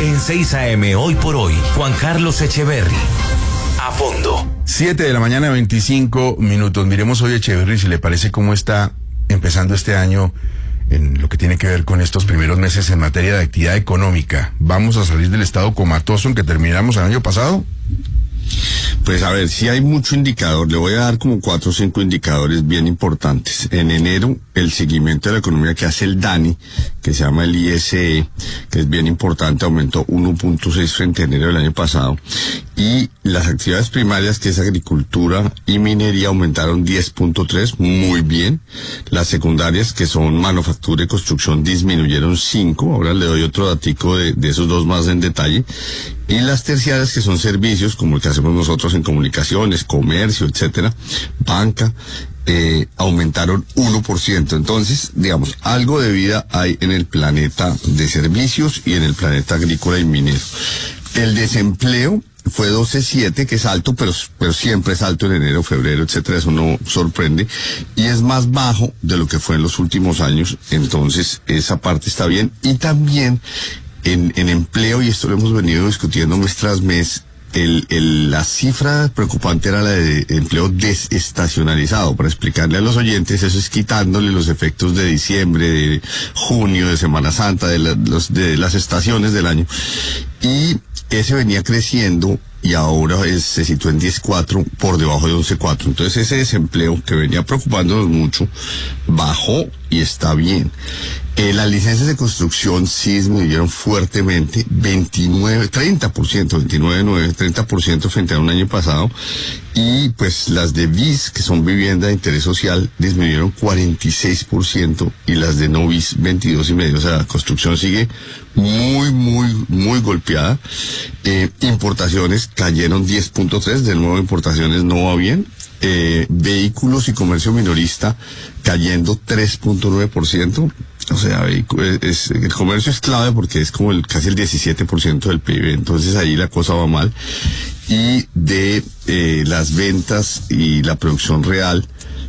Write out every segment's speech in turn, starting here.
En 6 AM Hoy por Hoy, Juan Carlos Echeverry. A fondo. 7:25 a.m. Miremos hoy, Echeverry, si le parece cómo está empezando este año en lo que tiene que ver con estos primeros meses en materia de actividad económica. ¿Vamos a salir del estado comatoso en que terminamos el año pasado? Pues a ver, si hay mucho indicador, le voy a dar como 4 o 5 indicadores bien importantes. En enero, el seguimiento de la economía que hace el DANI, que se llama el ISE, que es bien importante, aumentó 1.6 frente a enero del año pasado. Y las actividades primarias, que es agricultura y minería, aumentaron 10.3, muy bien. Las secundarias, que son manufactura y construcción, disminuyeron 5. Ahora le doy otro datico de esos dos más en detalle. Y las terciarias, que son servicios, como el que hacemos nosotros en comunicaciones, comercio, etcétera, banca, aumentaron 1%. Entonces, digamos, algo de vida hay en el planeta de servicios y en el planeta agrícola y minero. El desempleo fue 12.7, que es alto, pero siempre es alto en enero, febrero, etcétera, eso no sorprende, y es más bajo de lo que fue en los últimos años. Entonces, esa parte está bien. Y también en empleo, y esto lo hemos venido discutiendo mes tras mes, la cifra preocupante era la de empleo desestacionalizado. Para explicarle a los oyentes, eso es quitándole los efectos de diciembre, de junio, de Semana Santa, de las estaciones del año. Y ese venía creciendo y ahora se situó en 10.4, por debajo de 11.4. Entonces ese desempleo que venía preocupándonos mucho bajó y está bien. Las licencias de construcción sí disminuyeron fuertemente, 30% frente a un año pasado. Y pues las de BIS, que son vivienda de interés social, disminuyeron 46%, y las de no BIS 22,5%. O sea, la construcción sigue muy golpeada. Importaciones cayeron 10.3%, de nuevo importaciones no va bien. Vehículos y comercio minorista cayendo 3.9%. O sea, el comercio es clave porque es como casi el 17% del PIB, entonces ahí la cosa va mal. Y de las ventas y la producción real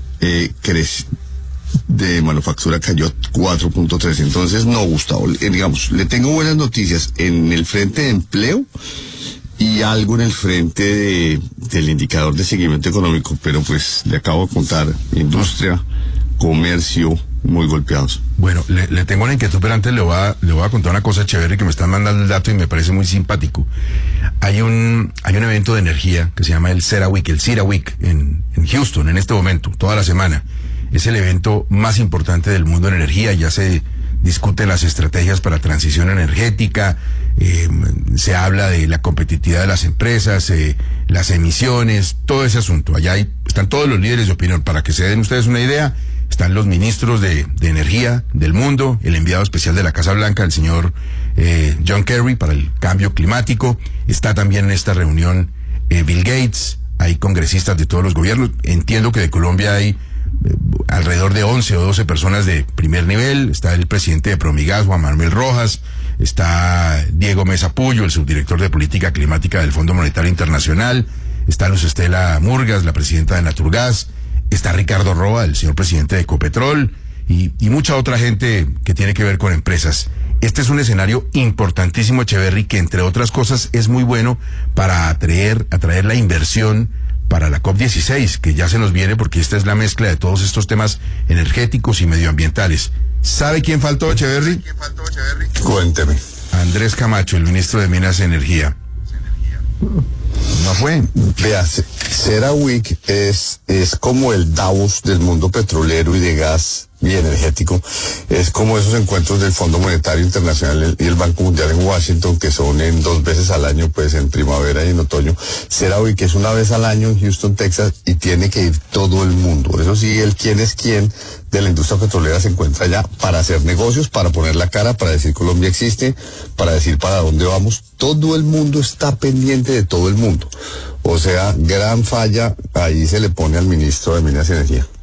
de manufactura cayó 4.3%. Entonces, no, Gustavo, digamos, le tengo buenas noticias en el frente de empleo y algo en el frente del indicador de seguimiento económico, pero pues le acabo de contar, industria, comercio, muy golpeados. Bueno, le tengo una inquietud, pero antes le voy a contar una cosa chévere que me están mandando el dato y me parece muy simpático. Hay un evento de energía que se llama el CERAWeek en Houston en este momento, toda la semana. Es el evento más importante del mundo en energía. Ya se discuten las estrategias para transición energética, se habla de la competitividad de las empresas, las emisiones, todo ese asunto. Allá están todos los líderes de opinión. Para que se den ustedes una idea, están los ministros de energía del mundo, el enviado especial de la Casa Blanca, el señor John Kerry, para el cambio climático. Está también en esta reunión Bill Gates, hay congresistas de todos los gobiernos. Entiendo que de Colombia hay alrededor de 11 o 12 personas de primer nivel. Está el presidente de Promigas, Juan Manuel Rojas, está Diego Mesa Puyo, el subdirector de política climática del Fondo Monetario Internacional, está Luz Estela Murgas, la presidenta de Naturgas, está Ricardo Roa, el señor presidente de Ecopetrol, y mucha otra gente que tiene que ver con empresas. Este es un escenario importantísimo, Echeverry, que entre otras cosas es muy bueno para atraer la inversión para la COP16, que ya se nos viene, porque esta es la mezcla de todos estos temas energéticos y medioambientales. ¿Sabe quién faltó, Echeverry? Cuénteme. Andrés Camacho, el ministro de Minas y Energía. No fue. Vea, CERAWeek es como el Davos del mundo petrolero y de gas y energético. Es como esos encuentros del Fondo Monetario Internacional y el Banco Mundial en Washington, que son 2 veces al año, pues en primavera y en otoño. CERAWeek es una vez al año en Houston, Texas, y tiene que ir todo el mundo. Eso sí, el quién es quién de la industria petrolera se encuentra allá para hacer negocios, para poner la cara, para decir Colombia existe, para decir para dónde vamos. Todo el mundo está pendiente de todo el mundo. O sea, gran falla, ahí se le pone al ministro de Minas y Energía.